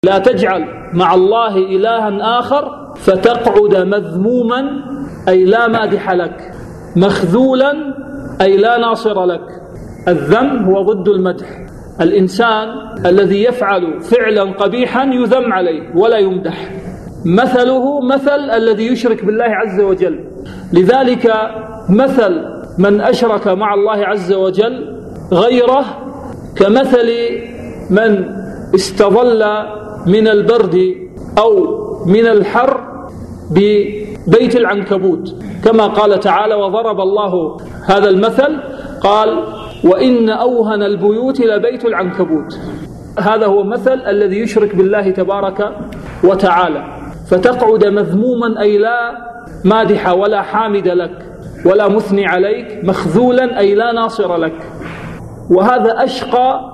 لا تجعل مع الله إلها آخر فتقعد مذموما أي لا مادح لك، مخذولا أي لا ناصر لك. الذم هو ضد المدح. الإنسان الذي يفعل فعلا قبيحا يذم عليه ولا يمدح، مثله مثل الذي يشرك بالله عز وجل. لذلك مثل من أشرك مع الله عز وجل غيره كمثل من استظل من البرد أو من الحر ببيت العنكبوت، كما قال تعالى: وضرب الله هذا المثل قال: وإن أوهن البيوت لبيت العنكبوت. هذا هو مثل الذي يشرك بالله تبارك وتعالى، فتقعد مذموما أي لا مادح ولا حامد لك ولا مثني عليك، مخذولا أي لا ناصر لك. وهذا أشقى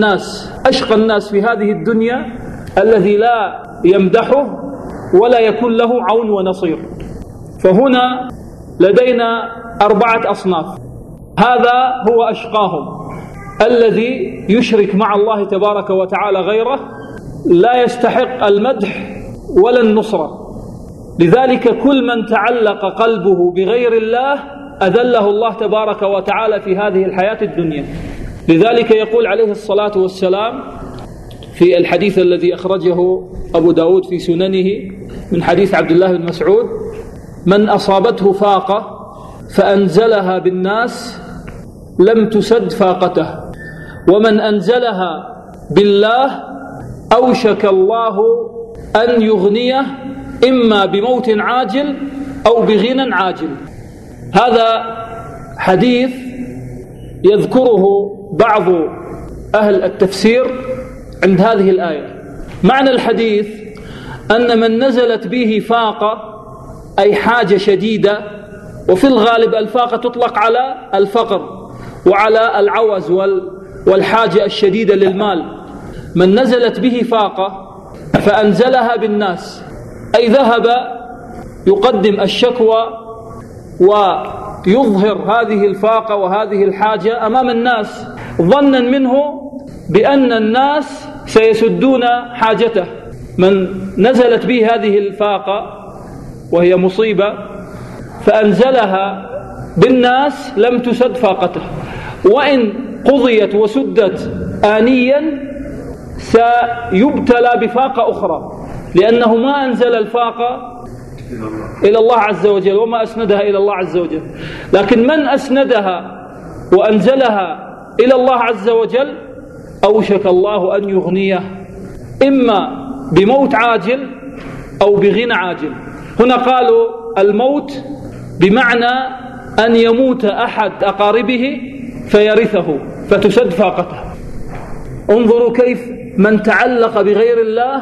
الناس في هذه الدنيا الذي لا يمدحه ولا يكون له عون ونصير. فهنا لدينا 4 أصناف. هذا هو أشقاهم، الذي يشرك مع الله تبارك وتعالى غيره، لا يستحق المدح ولا النصرة. لذلك كل من تعلق قلبه بغير الله أذله الله تبارك وتعالى في هذه الحياة الدنيا. لذلك يقول عليه الصلاة والسلام في الحديث الذي أخرجه أبو داود في سننه من حديث عبد الله بن مسعود: من أصابته فاقة فأنزلها بالناس لم تسد فاقته، ومن أنزلها بالله أوشك الله أن يغنيه إما بموت عاجل أو بغنى عاجل. هذا حديث يذكره بعض أهل التفسير عند هذه الآية. معنى الحديث أن من نزلت به فاقة أي حاجة شديدة، وفي الغالب الفاقة تطلق على الفقر وعلى العوز والحاجة الشديدة للمال. من نزلت به فاقة فأنزلها بالناس أي ذهب يقدم الشكوى ويظهر هذه الفاقة وهذه الحاجة أمام الناس، ظنا منه بأن الناس سيسدون حاجته. من نزلت به هذه الفاقة وهي مصيبة فأنزلها بالناس لم تسد فاقته، وإن قضيت وسدت آنيا سيبتلى بفاقة أخرى، لأنه ما أنزل الفاقة إلى الله عز وجل وما أسندها إلى الله عز وجل. لكن من أسندها وأنزلها إلى الله عز وجل أوشك الله أن يغنيه إما بموت عاجل أو بغنى عاجل. هنا قالوا الموت بمعنى أن يموت أحد أقاربه فيرثه فتسد فاقته. انظروا كيف من تعلق بغير الله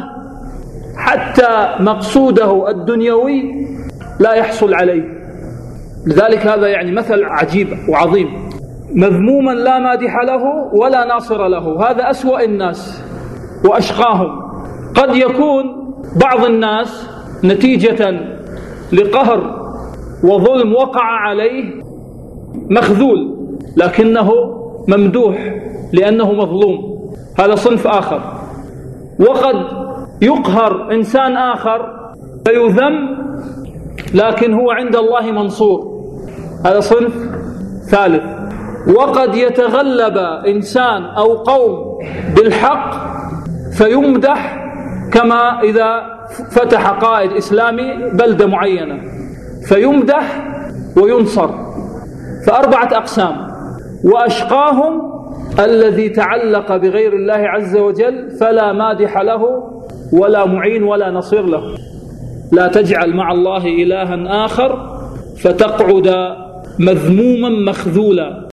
حتى مقصوده الدنيوي لا يحصل عليه. لذلك هذا يعني مثل عجيب وعظيم. مذموما لا مادح له ولا ناصر له، هذا أسوأ الناس وأشقاهم. قد يكون بعض الناس نتيجة لقهر وظلم وقع عليه مخذول، لكنه ممدوح لأنه مظلوم، هذا صنف آخر. وقد يقهر إنسان آخر فيذم لكن هو عند الله منصور، هذا صنف ثالث. وقد يتغلب إنسان أو قوم بالحق فيمدح، كما إذا فتح قائد إسلامي بلدة معينة فيمدح وينصر. ف4 أقسام. وأشقاهم الذي تعلق بغير الله عز وجل فلا مادح له ولا معين ولا نصير له. لا تجعل مع الله إلها آخر فتقعد مذموما مخذولا.